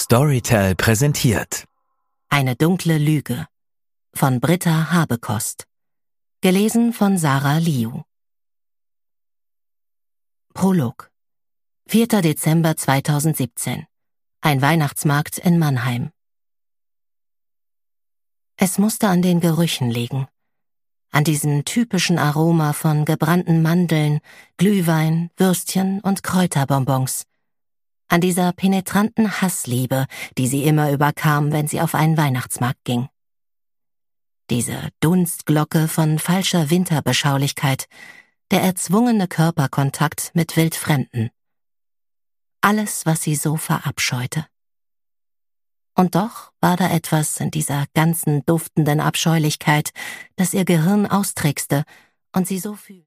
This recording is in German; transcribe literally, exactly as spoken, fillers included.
Storytel präsentiert Eine dunkle Lüge von Britta Habekost. Gelesen von Sarah Liu. Prolog. vierter Dezember zweitausendsiebzehn. Ein Weihnachtsmarkt in Mannheim. Es musste an den Gerüchen liegen. An diesem typischen Aroma von gebrannten Mandeln, Glühwein, Würstchen und Kräuterbonbons. An dieser penetranten Hassliebe, die sie immer überkam, wenn sie auf einen Weihnachtsmarkt ging. Diese Dunstglocke von falscher Winterbeschaulichkeit, der erzwungene Körperkontakt mit Wildfremden. Alles, was sie so verabscheute. Und doch war da etwas in dieser ganzen duftenden Abscheulichkeit, das ihr Gehirn austrickste und sie so fühlte.